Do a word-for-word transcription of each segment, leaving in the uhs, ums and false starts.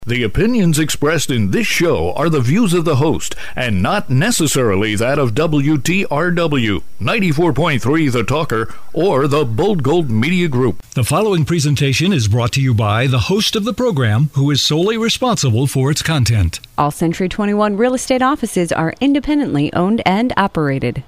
The opinions expressed in this show are the views of the host and not necessarily that of W T R W, ninety-four point three The Talker, or the Bold Gold Media Group. The following presentation is brought to you by the host of the program, who is solely responsible for its content. All Century twenty-one real estate offices are independently owned and operated.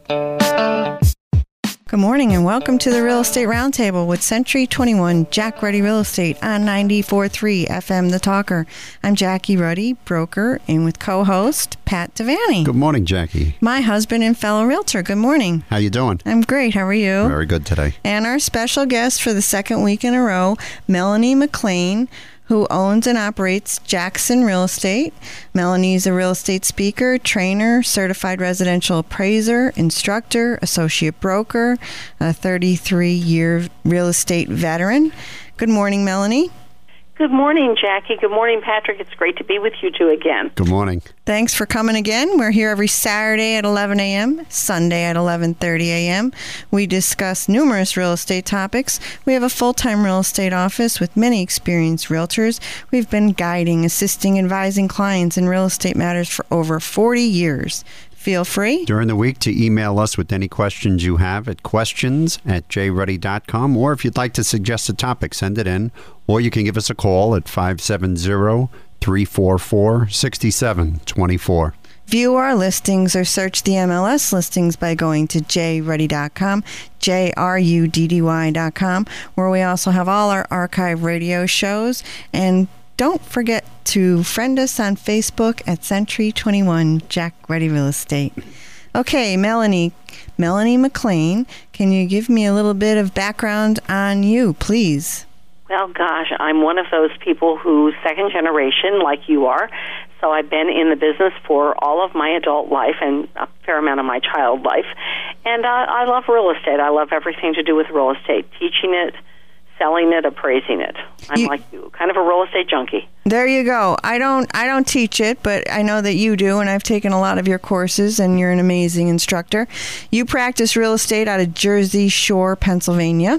Good morning and welcome to the Real Estate Roundtable with Century twenty-one Jack Ruddy Real Estate on ninety-four point three F M The Talker. I'm Jackie Ruddy, broker, and with co-host Pat Devaney. Good morning, Jackie. My husband and fellow realtor. Good morning. How you doing? I'm great. How are you? Very good today. And our special guest for the second week in a row, Melanie McLean, who owns and operates Jackson Real Estate. Melanie is a real estate speaker, trainer, certified residential appraiser, instructor, associate broker, a thirty-three-year real estate veteran. Good morning, Melanie. Good morning, Jackie. Good morning, Patrick. It's great to be with you two again. Good morning. Thanks for coming again. We're here every Saturday at eleven a.m., Sunday at eleven thirty a.m. We discuss numerous real estate topics. We have a full-time real estate office with many experienced realtors. We've been guiding, assisting, advising clients in real estate matters for over forty years. Feel free during the week to email us with any questions you have at questions at j ruddy dot com, or if you'd like to suggest a topic, send it in, or you can give us a call at five seven zero, three four four, six seven two four. View our listings or search the M L S listings by going to j ruddy dot com, J R U D D Y dot com, where we also have all our archive radio shows. And don't forget to friend us on Facebook at Century twenty-one Jack Ruddy Real Estate. Okay, Melanie, Melanie McLean, can you give me a little bit of background on you, please? Well, gosh, I'm one of those people who's second generation, like you are. So I've been in the business for all of my adult life and a fair amount of my child life. And uh, I love real estate. I love everything to do with real estate, teaching it, selling it, appraising it. I'm you, like you, kind of a real estate junkie. There you go. I don't I don't teach it, but I know that you do, and I've taken a lot of your courses, and you're an amazing instructor. You practice real estate out of Jersey Shore, Pennsylvania.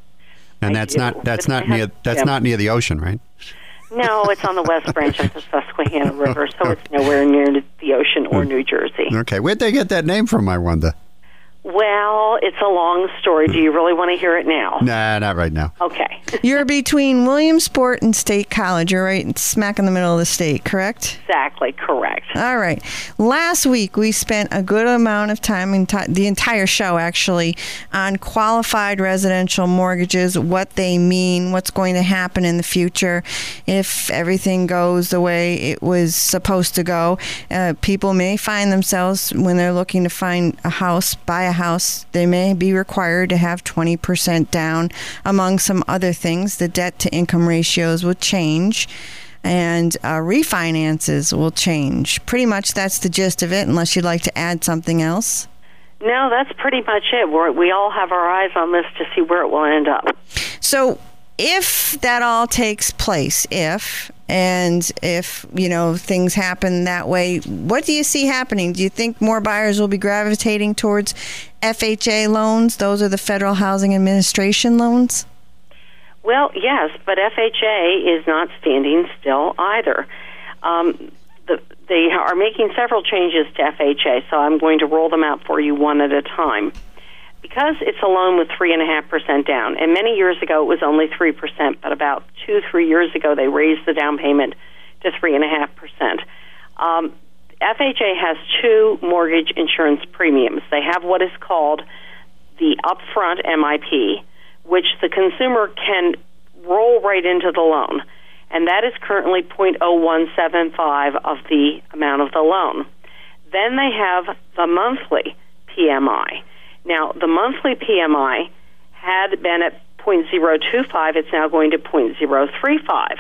And that's not that's not near that's yeah. not near the ocean, right? No, it's on the west branch of the Susquehanna River, so it's nowhere near the ocean or New Jersey. Okay. Where'd they get that name from, I wonder? Well, it's a long story. Do you really want to hear it now? Nah, not right now. Okay. You're between Williamsport and State College. You're right smack in the middle of the state, correct? Exactly, correct. All right. Last week, we spent a good amount of time, in t- the entire show actually, on qualified residential mortgages, what they mean, what's going to happen in the future, if everything goes the way it was supposed to go. Uh, people may find themselves, when they're looking to find a house, buy a house, they may be required to have twenty percent down. Among some other things, the debt-to-income ratios will change, and uh, refinances will change. Pretty much that's the gist of it, unless you'd like to add something else. No, that's pretty much it. We're, we all have our eyes on this to see where it will end up. So if that all takes place, if... And if, you know, things happen that way, what do you see happening? Do you think more buyers will be gravitating towards F H A loans? Those are the Federal Housing Administration loans? Well, yes, but F H A is not standing still either. Um, the, they are making several changes to F H A, so I'm going to roll them out for you one at a time. Because it's a loan with three point five percent down, and many years ago it was only three percent, but about two, three years ago they raised the down payment to three point five percent. Um, F H A has two mortgage insurance premiums. They have what is called the upfront M I P, which the consumer can roll right into the loan, and that is currently zero point zero one seven five of the amount of the loan. Then they have the monthly P M I. Now, the monthly P M I had been at zero point zero two five. It's now going to zero point zero three five.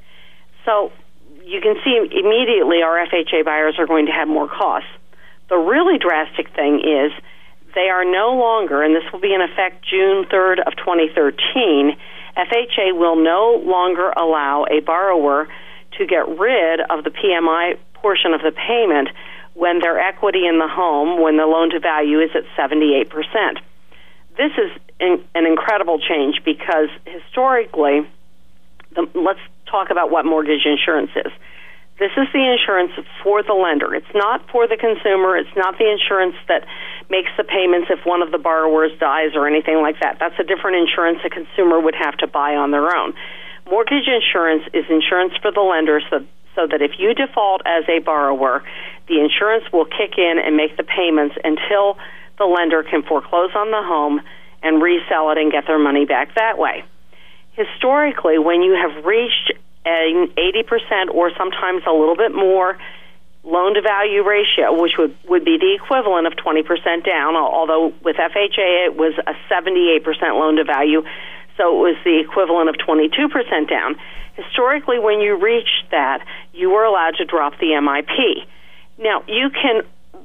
So you can see immediately our F H A buyers are going to have more costs. The really drastic thing is they are no longer, and this will be in effect June third of twenty thirteen, F H A will no longer allow a borrower to get rid of the P M I portion of the payment when their equity in the home, when the loan-to-value is at seventy-eight percent. This is in, an incredible change because historically, the, let's talk about what mortgage insurance is. This is the insurance for the lender. It's not for the consumer. It's not the insurance that makes the payments if one of the borrowers dies or anything like that. That's a different insurance a consumer would have to buy on their own. Mortgage insurance is insurance for the lender so, so that if you default as a borrower, the insurance will kick in and make the payments until the lender can foreclose on the home and resell it and get their money back that way. Historically, when you have reached an eighty percent or sometimes a little bit more loan-to-value ratio, which would, would be the equivalent of twenty percent down, although with F H A it was a seventy-eight percent loan-to-value, so it was the equivalent of twenty-two percent down. Historically, when you reached that, you were allowed to drop the M I P. Now, you can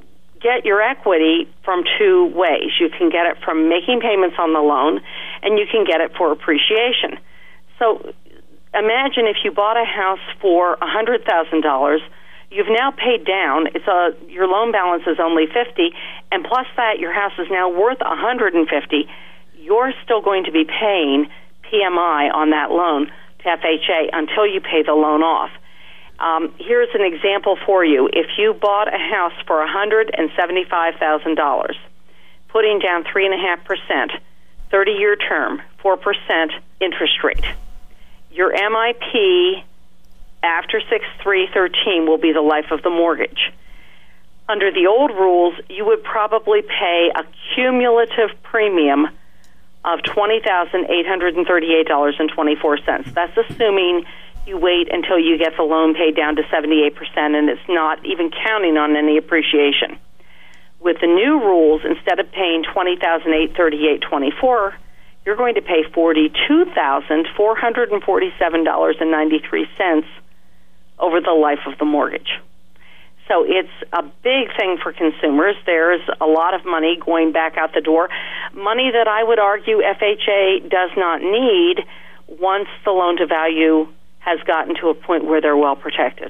get your equity from two ways. You can get it from making payments on the loan, and you can get it for appreciation. So imagine if you bought a house for one hundred thousand dollars, you've now paid down, it's a, your loan balance is only fifty thousand dollars, and plus that your house is now worth one hundred fifty thousand dollars. You're still going to be paying P M I on that loan to F H A until you pay the loan off. Um, here's an example for you. If you bought a house for one hundred seventy-five thousand dollars, putting down three point five percent, thirty-year term, four percent interest rate, your M I P after six three thirteen will be the life of the mortgage. Under the old rules, you would probably pay a cumulative premium of twenty thousand eight hundred thirty-eight dollars and twenty-four cents. That's assuming you wait until you get the loan paid down to seventy-eight percent, and it's not even counting on any appreciation. With the new rules, instead of paying twenty thousand eight hundred thirty-eight dollars and twenty-four cents, you're going to pay forty-two thousand four hundred forty-seven dollars and ninety-three cents over the life of the mortgage. So it's a big thing for consumers. There's a lot of money going back out the door, money that I would argue F H A does not need once the loan-to-value has gotten to a point where they're well protected.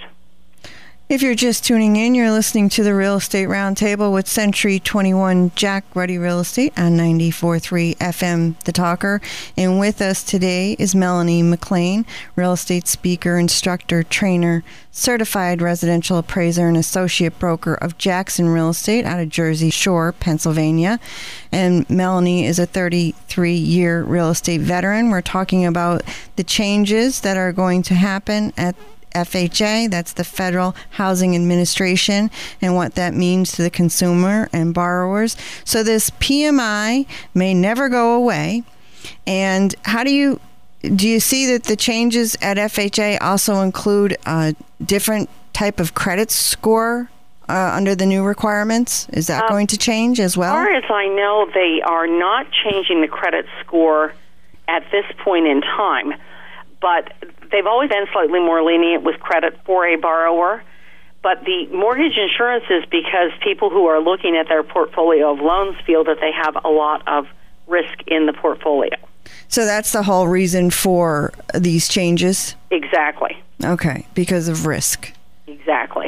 If you're just tuning in, you're listening to the Real Estate Roundtable with Century twenty-one Jack Ruddy Real Estate on ninety-four point three F M The Talker. And with us today is Melanie McLean, real estate speaker, instructor, trainer, certified residential appraiser, and associate broker of Jackson Real Estate out of Jersey Shore, Pennsylvania. And Melanie is a thirty-three-year real estate veteran. We're talking about the changes that are going to happen at F H A, that's the Federal Housing Administration, and what that means to the consumer and borrowers. So this P M I may never go away. And how do you do you see that the changes at F H A also include a different type of credit score uh, under the new requirements? Is that uh, going to change as well? As far as I know, they are not changing the credit score at this point in time, but they've always been slightly more lenient with credit for a borrower. But the mortgage insurance is because people who are looking at their portfolio of loans feel that they have a lot of risk in the portfolio. So that's the whole reason for these changes? Exactly. Okay, because of risk. Exactly.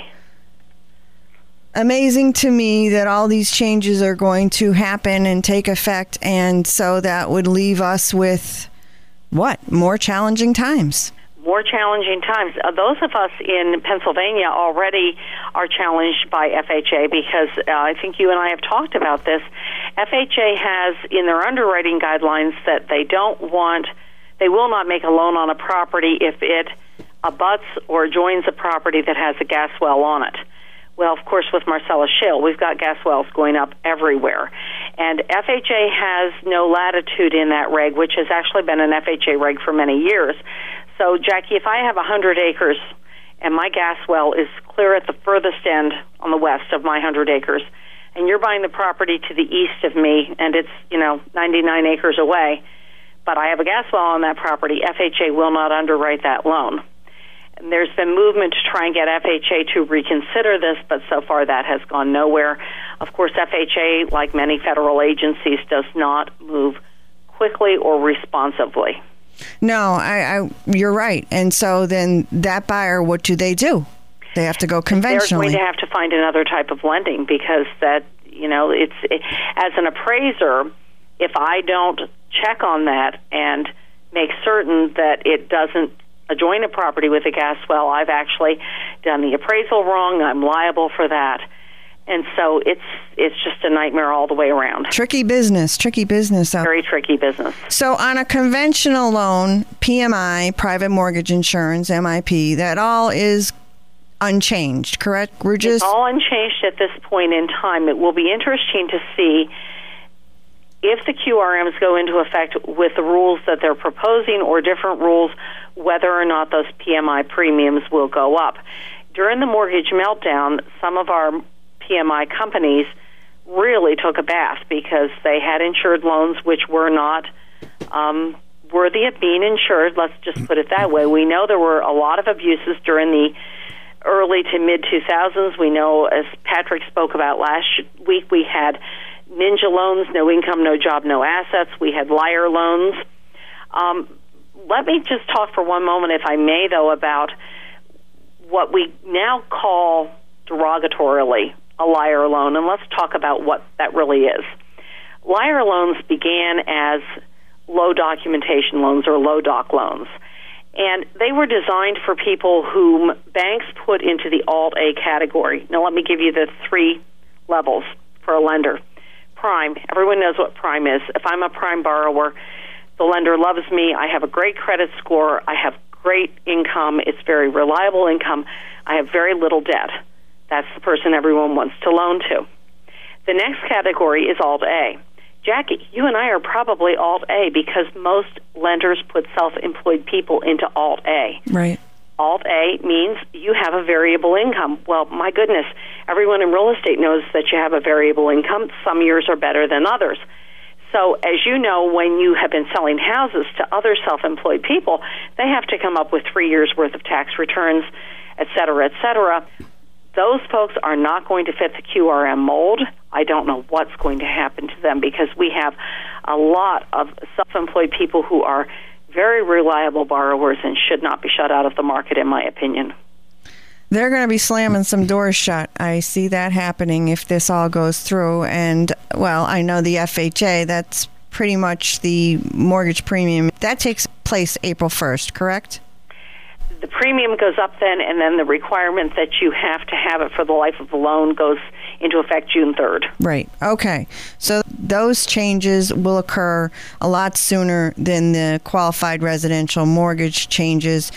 Amazing to me that all these changes are going to happen and take effect, and so that would leave us with, what, more challenging times? More challenging times. Uh, those of us in Pennsylvania already are challenged by F H A because uh, I think you and I have talked about this. F H A has in their underwriting guidelines that they don't want, they will not make a loan on a property if it abuts or joins a property that has a gas well on it. Well, of course, with Marcellus Shale, we've got gas wells going up everywhere. And F H A has no latitude in that reg, which has actually been an F H A reg for many years. So, Jackie, if I have one hundred acres and my gas well is clear at the furthest end on the west of my one hundred acres, and you're buying the property to the east of me, and it's, you know, ninety-nine acres away, but I have a gas well on that property, F H A will not underwrite that loan. And there's been movement to try and get F H A to reconsider this, but so far that has gone nowhere. Of course, F H A, like many federal agencies, does not move quickly or responsively. No, I, I, you're right. And so then that buyer, what do they do? They have to go conventionally. They're going to have to find another type of lending because that, you know, it's it, as an appraiser, if I don't check on that and make certain that it doesn't adjoin a property with a gas well, I've actually done the appraisal wrong. I'm liable for that. And so it's it's just a nightmare all the way around. Tricky business, tricky business. Very tricky business. So on a conventional loan, P M I, private mortgage insurance, M I P, that all is unchanged, correct? We're just... It's all unchanged at this point in time. It will be interesting to see if the Q R Ms go into effect with the rules that they're proposing or different rules, whether or not those P M I premiums will go up. During the mortgage meltdown, some of our P M I companies really took a bath because they had insured loans which were not um, worthy of being insured. Let's just put it that way. We know there were a lot of abuses during the early to mid two thousands. We know, as Patrick spoke about last week, we had ninja loans, no income, no job, no assets. We had liar loans. Um, let me just talk for one moment, if I may, though, about what we now call derogatorily a liar loan, and let's talk about what that really is. Liar loans began as low documentation loans or low doc loans, and they were designed for people whom banks put into the Alt-A category. Now let me give you the three levels for a lender. Prime, everyone knows what prime is. If I'm a prime borrower, the lender loves me, I have a great credit score, I have great income, it's very reliable income, I have very little debt. That's the person everyone wants to loan to. The next category is Alt-A. Jackie, you and I are probably Alt-A because most lenders put self-employed people into Alt-A. Right. Alt-A means you have a variable income. Well, my goodness, everyone in real estate knows that you have a variable income. Some years are better than others. So, as you know, when you have been selling houses to other self-employed people, they have to come up with three years' worth of tax returns, et cetera, et cetera. Those folks are not going to fit the Q R M mold. I don't know what's going to happen to them because we have a lot of self-employed people who are very reliable borrowers and should not be shut out of the market, in my opinion. They're going to be slamming some doors shut. I see that happening if this all goes through. And, well, I know the F H A, that's pretty much the mortgage premium. That takes place April first, correct? The premium goes up then, and then the requirement that you have to have it for the life of the loan goes into effect June third. Right. Okay. So those changes will occur a lot sooner than the qualified residential mortgage changes,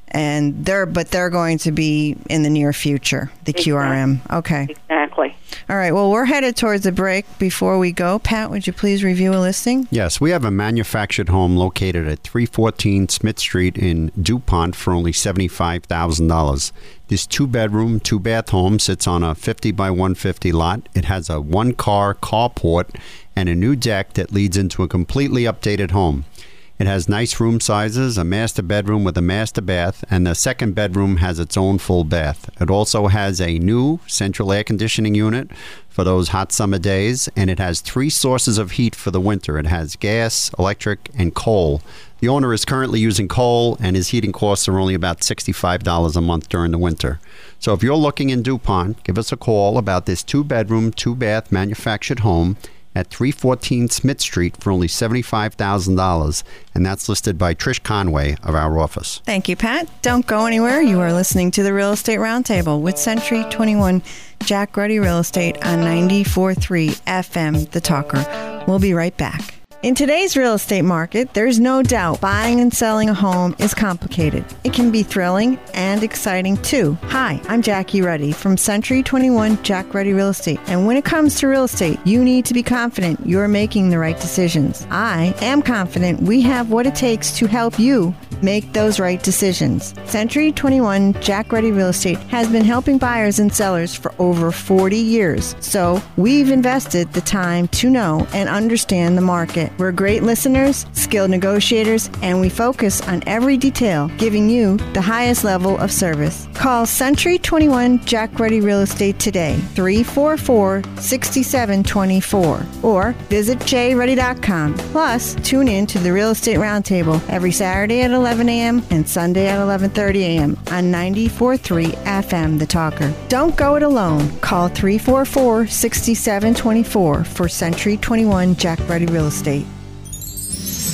and they're but they're going to be in the near future, the exactly. Q R M. Okay. Exactly. All right. Well, we're headed towards a break. Before we go, Pat, would you please review a listing? Yes. We have a manufactured home located at three fourteen Smith Street in DuPont for only seventy-five thousand dollars. This two-bedroom, two-bath home sits on a fifty by one fifty lot. It has a one-car carport and a new deck that leads into a completely updated home. It has nice room sizes, a master bedroom with a master bath, and the second bedroom has its own full bath. It also has a new central air conditioning unit for those hot summer days, and it has three sources of heat for the winter. It has gas, electric, and coal. The owner is currently using coal, and his heating costs are only about sixty-five dollars a month during the winter. So if you're looking in DuPont, give us a call about this two-bedroom, two-bath manufactured home at three fourteen Smith Street for only seventy-five thousand dollars, and that's listed by Trish Conway of our office. Thank you, Pat. Don't go anywhere. You are listening to the Real Estate Roundtable with Century twenty-one Jack Ruddy Real Estate on ninety-four point three F M, The Talker. We'll be right back. In today's real estate market, there's no doubt buying and selling a home is complicated. It can be thrilling and exciting too. Hi, I'm Jackie Ruddy from Century twenty-one Jack Ruddy Real Estate. And when it comes to real estate, you need to be confident you're making the right decisions. I am confident we have what it takes to help you make those right decisions. Century twenty-one Jack Ruddy Real Estate has been helping buyers and sellers for over forty years. So we've invested the time to know and understand the market. We're great listeners, skilled negotiators, and we focus on every detail, giving you the highest level of service. Call Century twenty-one Jack Ruddy Real Estate today, three four four, six seven two four, or visit j ruddy dot com. Plus, tune in to the Real Estate Roundtable every Saturday at eleven a.m. and Sunday at eleven thirty a.m. on ninety-four point three F M, The Talker. Don't go it alone. Call three four four, six seven two four for Century twenty-one Jack Ruddy Real Estate.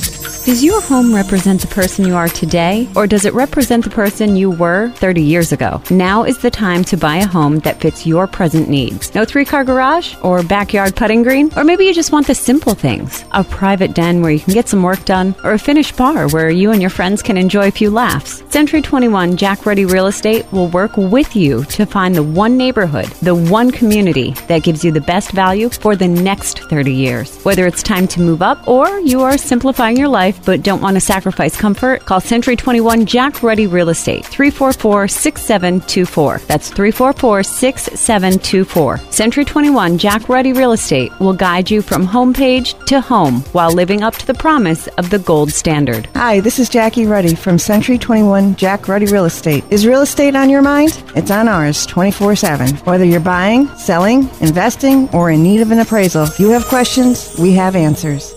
Does your home represent the person you are today, or does it represent the person you were thirty years ago? Now is the time to buy a home that fits your present needs. No three-car garage or backyard putting green? Or maybe you just want the simple things. A private den where you can get some work done, or a finished bar where you and your friends can enjoy a few laughs. Century twenty-one Jack Ruddy Real Estate will work with you to find the one neighborhood, the one community that gives you the best value for the next thirty years. Whether it's time to move up or you are simplifying your life but don't want to sacrifice comfort, call Century twenty-one Jack Ruddy Real Estate, three four four, six seven two four. That's three four four, six seven two four. Century twenty-one Jack Ruddy Real Estate will guide you from homepage to home while living up to the promise of the gold standard. Hi, this is Jackie Ruddy from Century twenty-one Jack Ruddy Real Estate. Is real estate on your mind? It's on ours twenty-four seven. Whether you're buying, selling, investing, or in need of an appraisal, if you have questions, we have answers.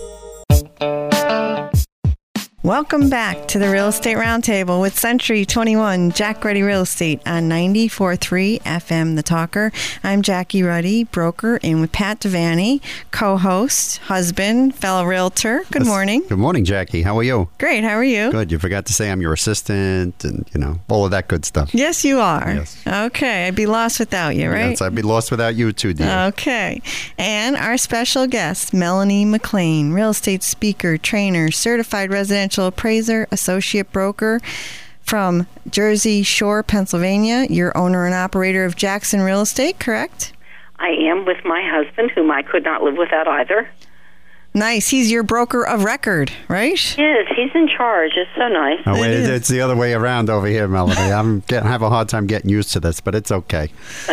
Welcome back to the Real Estate Roundtable with Century twenty-one Jack Ruddy Real Estate on ninety-four point three F M The Talker. I'm Jackie Ruddy, broker, and with Pat Devaney, co-host, husband, fellow realtor. Good morning. Good morning, Jackie. How are you? Great. How are you? Good. You forgot to say I'm your assistant and, you know, all of that good stuff. Yes, you are. Yes. Okay. I'd be lost without you, right? Yes, I'd be lost without you too, dear. Okay. And our special guest, Melanie McLean, real estate speaker, trainer, certified residential appraiser, associate broker from Jersey Shore, Pennsylvania. You're owner and operator of Jackson Real Estate, correct? I am, with my husband, whom I could not live without either. Nice. He's your broker of record, right? Yes, he's in charge. It's so nice. Oh, wait, It is. it's the other way around over here, Melanie. I'm getting, have a hard time getting used to this, but it's okay.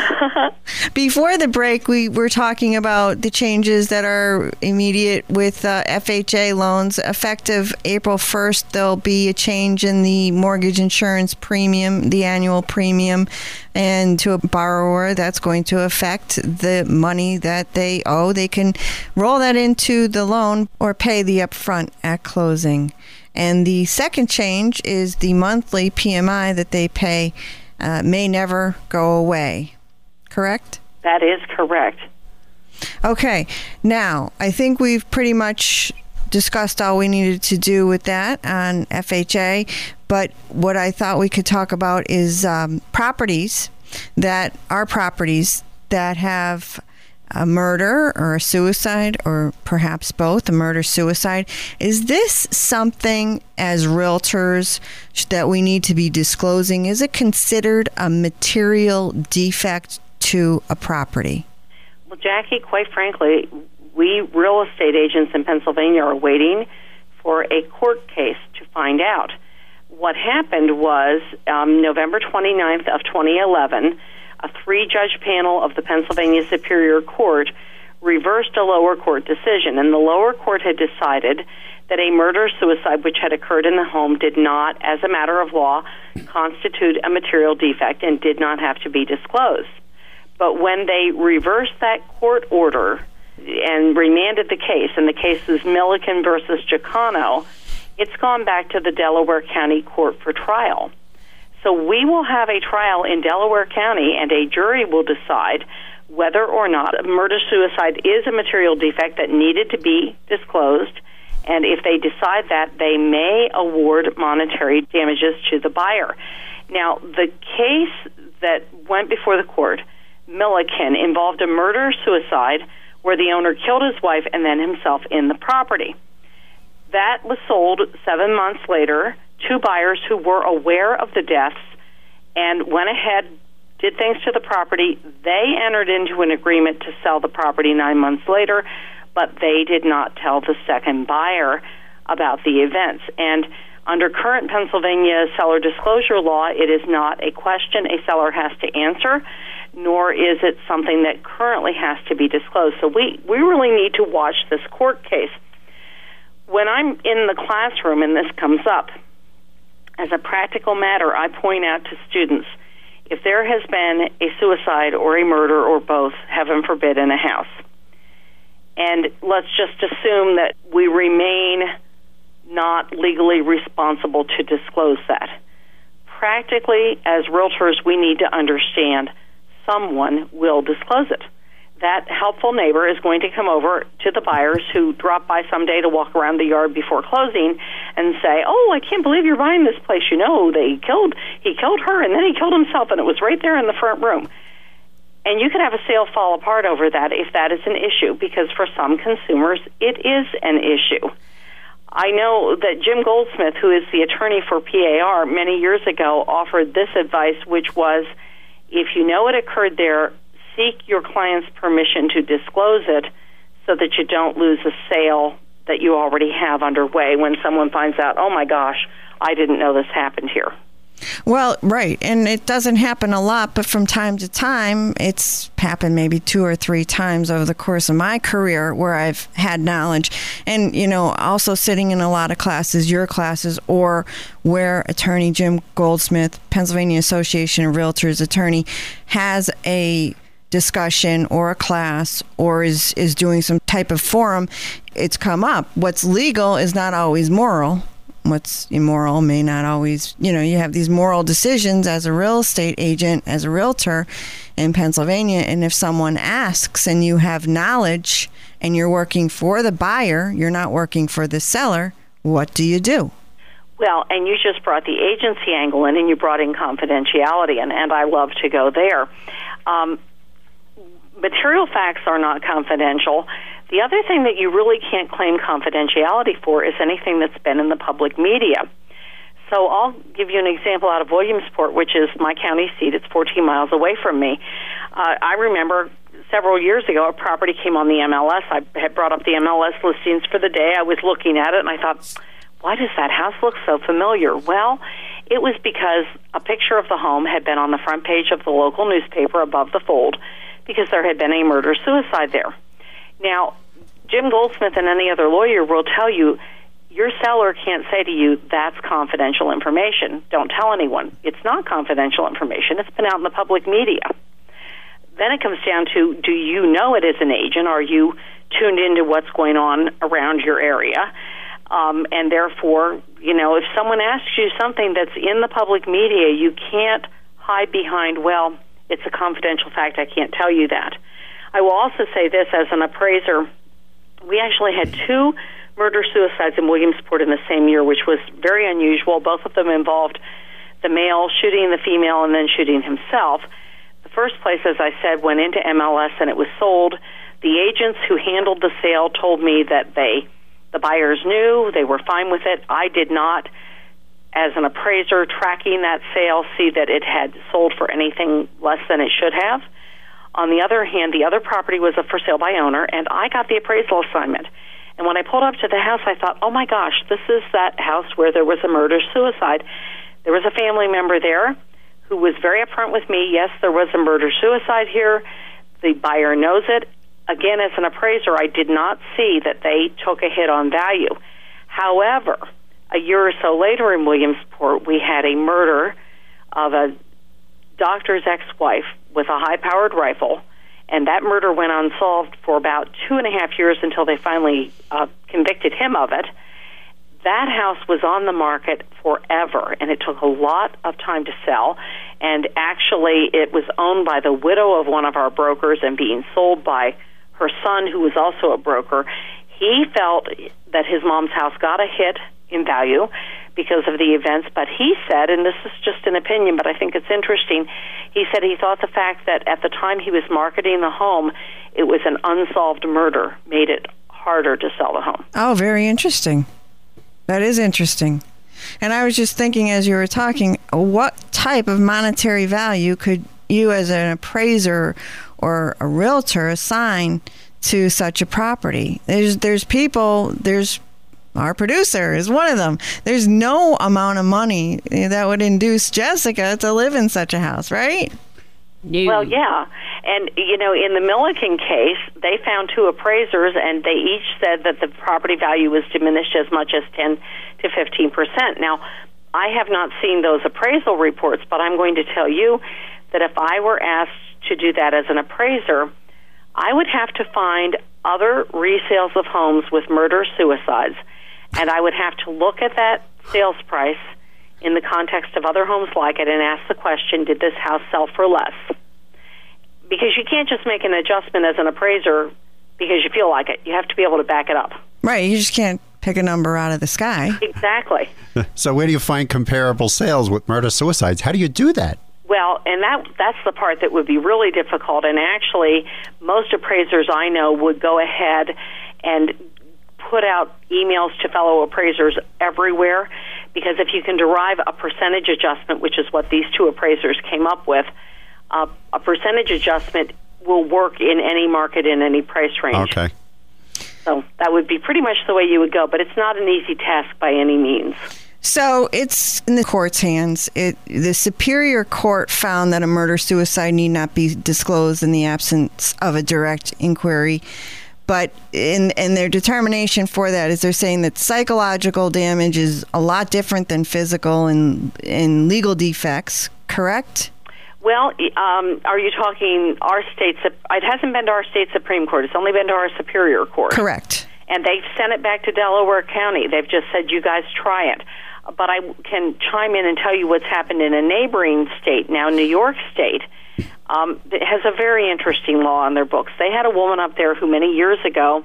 Before the break, we were talking about the changes that are immediate with uh, F H A loans. Effective April first, there'll be a change in the mortgage insurance premium, the annual premium, and to a borrower, that's going to affect the money that they owe. They can roll that into the loan or pay the upfront at closing. And the second change is the monthly P M I that they pay uh, may never go away. Correct? That is correct. Okay. Now, I think we've pretty much discussed all we needed to do with that on F H A, but what I thought we could talk about is um, properties that are properties that have a murder or a suicide, or perhaps both, a murder-suicide. Is this something as realtors that we need to be disclosing? Is it considered a material defect to a property? Well, Jackie, quite frankly, we real estate agents in Pennsylvania are waiting for a court case to find out. What happened was um, November twenty-ninth of twenty eleven, a three-judge panel of the Pennsylvania Superior Court reversed a lower court decision, and the lower court had decided that a murder-suicide which had occurred in the home did not, as a matter of law, constitute a material defect and did not have to be disclosed. But when they reversed that court order and remanded the case, and the case is Milliken versus Giacano, it's gone back to the Delaware County Court for trial. So we will have a trial in Delaware County, and a jury will decide whether or not a murder-suicide is a material defect that needed to be disclosed, and if they decide that, they may award monetary damages to the buyer. Now, the case that went before the court, Milliken, involved a murder-suicide where the owner killed his wife and then himself in the property. That was sold seven months later to buyers who were aware of the deaths and went ahead, did things to the property. They entered into an agreement to sell the property nine months later, but they did not tell the second buyer about the events. And under current Pennsylvania seller disclosure law, it is not a question a seller has to answer, nor is it something that currently has to be disclosed. So we, we really need to watch this court case. When I'm in the classroom and this comes up, as a practical matter, I point out to students, if there has been a suicide or a murder or both, heaven forbid, in a house, and let's just assume that we remain not legally responsible to disclose that. Practically, as realtors, we need to understand someone will disclose it. that helpful neighbor is going to come over to the buyers who drop by someday to walk around the yard before closing and say, oh, I can't believe you're buying this place. You know, they killed, he killed her and then he killed himself, and it was right there in the front room. And you could have a sale fall apart over that if that is an issue, because for some consumers, it is an issue. I know that Jim Goldsmith, who is the attorney for P A R, many years ago offered this advice, which was, if you know it occurred there, seek your client's permission to disclose it so that you don't lose a sale that you already have underway when someone finds out, oh my gosh, I didn't know this happened here. Well, right, and it doesn't happen a lot, but from time to time, it's happened maybe two or three times over the course of my career where I've had knowledge. And, you know, also sitting in a lot of classes, your classes, or where attorney Jim Goldsmith, Pennsylvania Association of Realtors attorney, has a discussion or a class or is, is doing some type of forum, it's come up. What's legal is not always moral. What's immoral may not always, you know, you have these moral decisions as a real estate agent, as a realtor in Pennsylvania, and if someone asks and you have knowledge and you're working for the buyer, you're not working for the seller, what do you do? Well, and you just brought the agency angle in, and you brought in confidentiality, and, and I love to go there. Um, material facts are not confidential. The other thing that you really can't claim confidentiality for is anything that's been in the public media. So I'll give you an example out of Williamsport, which is my county seat. It's fourteen miles away from me. Uh, I remember several years ago, a property came on the M L S. I had brought up the M L S listings for the day. I was looking at it, and I thought, why does that house look so familiar? Well, it was because a picture of the home had been on the front page of the local newspaper above the fold because there had been a murder-suicide there. Now, Jim Goldsmith and any other lawyer will tell you, your seller can't say to you, that's confidential information. Don't tell anyone. It's not confidential information. It's been out in the public media. Then it comes down to, do you know it as an agent? Are you tuned into what's going on around your area? Um, and therefore, you know, if someone asks you something that's in the public media, you can't hide behind, well, it's a confidential fact, I can't tell you that. I will also say this, as an appraiser, we actually had two murder-suicides in Williamsport in the same year, which was very unusual. Both of them involved the male shooting the female and then shooting himself. The first place, as I said, went into M L S and it was sold. The agents who handled the sale told me that they, the buyers knew, they were fine with it. I did not, as an appraiser tracking that sale, see that it had sold for anything less than it should have. On the other hand, the other property was a for sale by owner, and I got the appraisal assignment. And when I pulled up to the house, I thought, oh my gosh, this is that house where there was a murder-suicide. There was a family member there who was very upfront with me. Yes, there was a murder-suicide here. The buyer knows it. Again, as an appraiser, I did not see that they took a hit on value. However, a year or so later in Williamsport, we had a murder of a doctor's ex-wife with a high-powered rifle, and that murder went unsolved for about two and a half years until they finally uh, convicted him of it. That house was on the market forever, and it took a lot of time to sell, and actually it was owned by the widow of one of our brokers and being sold by her son, who was also a broker. He felt that his mom's house got a hit in value because of the events, but he said, and this is just an opinion, but I think it's interesting, he said he thought the fact that at the time he was marketing the home, it was an unsolved murder, made it harder to sell the home. Oh, very interesting. That is interesting. And I was just thinking as you were talking, what type of monetary value could you as an appraiser or a realtor assign to such a property? There's there's people, there's our producer is one of them. There's no amount of money that would induce Jessica to live in such a house, right? No. Well, yeah. And, you know, in the Milliken case, they found two appraisers, and they each said that the property value was diminished as much as ten to fifteen percent. Now, I have not seen those appraisal reports, but I'm going to tell you that if I were asked to do that as an appraiser, I would have to find other resales of homes with murder-suicides, and I would have to look at that sales price in the context of other homes like it and ask the question, did this house sell for less? because you can't just make an adjustment as an appraiser because you feel like it. You have to be able to back it up. Right. You just can't pick a number out of the sky. Exactly. So where do you find comparable sales with murder-suicides? How do you do that? Well, and that that's the part that would be really difficult. And actually, most appraisers I know would go ahead and put out emails to fellow appraisers everywhere, because if you can derive a percentage adjustment, which is what these two appraisers came up with, uh, a percentage adjustment will work in any market in any price range. Okay. So that would be pretty much the way you would go, but it's not an easy task by any means. So it's in the court's hands. It, the Superior Court found that a murder-suicide need not be disclosed in the absence of a direct inquiry. But in, in their determination for that is they're saying that psychological damage is a lot different than physical and, and legal defects, correct? Well, um, are you talking our state? It hasn't been to our state Supreme Court. It's only been to our Superior Court. Correct. And they've sent it back to Delaware County. They've just said, you guys try it. But I can chime in and tell you what's happened in a neighboring state. Now, New York State um, has a very interesting law on their books. They had a woman up there who many years ago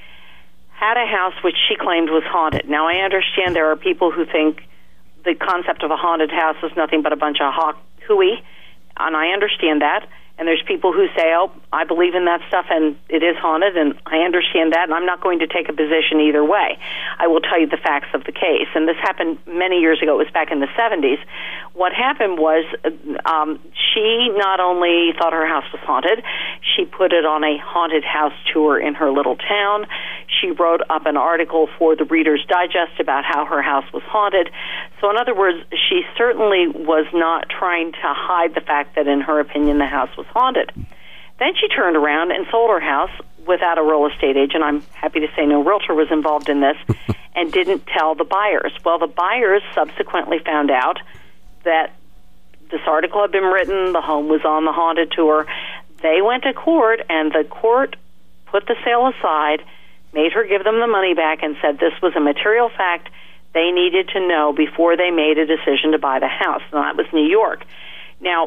had a house which she claimed was haunted. Now, I understand there are people who think the concept of a haunted house is nothing but a bunch of hawk hooey, and I understand that. And there's people who say, oh, I believe in that stuff and it is haunted, and I understand that, and I'm not going to take a position either way. I will tell you the facts of the case. And this happened many years ago. It was back in the seventies. What happened was um, she not only thought her house was haunted, she put it on a haunted house tour in her little town. She wrote up an article for the Reader's Digest about how her house was haunted. So in other words, she certainly was not trying to hide the fact that in her opinion the house was haunted. Then she turned around and sold her house without a real estate agent. I'm happy to say no realtor was involved in this, and didn't tell the buyers. Well, the buyers subsequently found out that this article had been written, the home was on the haunted tour. They went to court, and the court put the sale aside, made her give them the money back, and said this was a material fact they needed to know before they made a decision to buy the house. And that was New York. Now,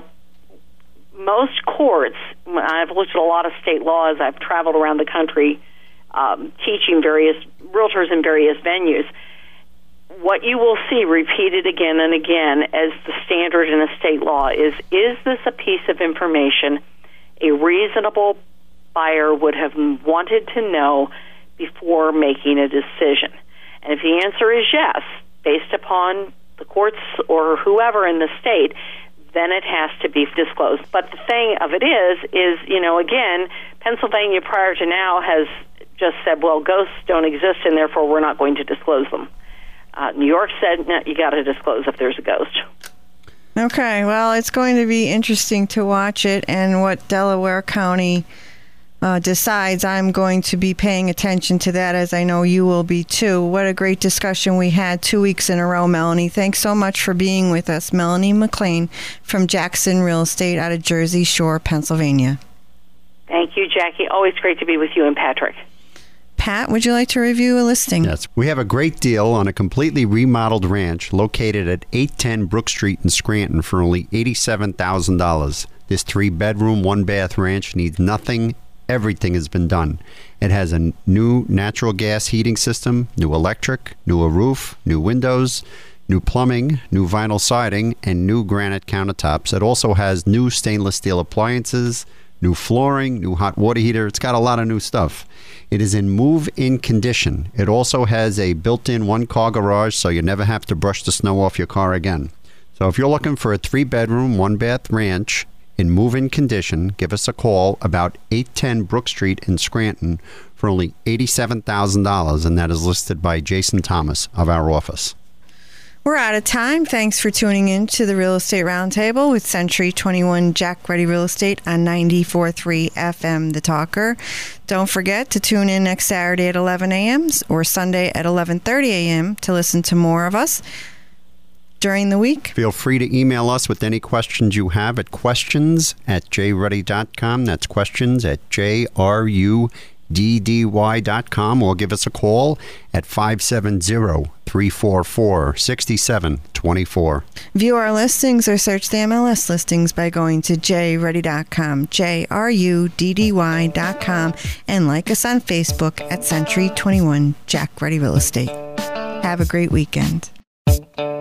most courts, I've looked at a lot of state laws, I've traveled around the country um, teaching various realtors in various venues. What you will see repeated again and again as the standard in a state law is, is this a piece of information a reasonable buyer would have wanted to know before making a decision? And if the answer is yes, based upon the courts or whoever in the state, then it has to be disclosed. But the thing of it is, is, you know, again, Pennsylvania prior to now has just said, well, ghosts don't exist, and therefore we're not going to disclose them. Uh, New York said, no, you got to disclose if there's a ghost. Okay, well, it's going to be interesting to watch it, and what Delaware County uh, decides. I'm going to be paying attention to that, as I know you will be too. What a great discussion we had two weeks in a row, Melanie. Thanks so much for being with us. Melanie McLean from Jackson Real Estate out of Jersey Shore, Pennsylvania. Thank you, Jackie. Always great to be with you and Patrick. Pat, would you like to review a listing? Yes. We have a great deal on a completely remodeled ranch located at eight ten Brook Street in Scranton for only eighty-seven thousand dollars. This three-bedroom, one-bath ranch needs nothing. Everything has been done. It has a new natural gas heating system, new electric, newer roof, new windows, new plumbing, new vinyl siding, and new granite countertops. It also has new stainless steel appliances, new flooring, new hot water heater. It's got a lot of new stuff. It is in move-in condition. It also has a built-in one-car garage, so you never have to brush the snow off your car again. So if you're looking for a three-bedroom, one-bath ranch in move-in condition, give us a call about eight ten Brook Street in Scranton for only eighty-seven thousand dollars, and that is listed by Jason Thomas of our office. We're out of time. Thanks for tuning in to the Real Estate Roundtable with Century twenty-one Jack Ready Real Estate on ninety-four point three F M The Talker. Don't forget to tune in next Saturday at eleven a.m. or Sunday at eleven thirty a.m. to listen to more of us during the week. Feel free to email us with any questions you have at questions at j ruddy dot com. That's questions at J R U d d y dot com or give us a call at five seven zero, three four four, six seven two four. View our listings or search the M L S listings by going to j ruddy dot com, J R U D D Y dot com, and like us on Facebook at Century twenty-one Jack Ruddy Real Estate. Have a great weekend.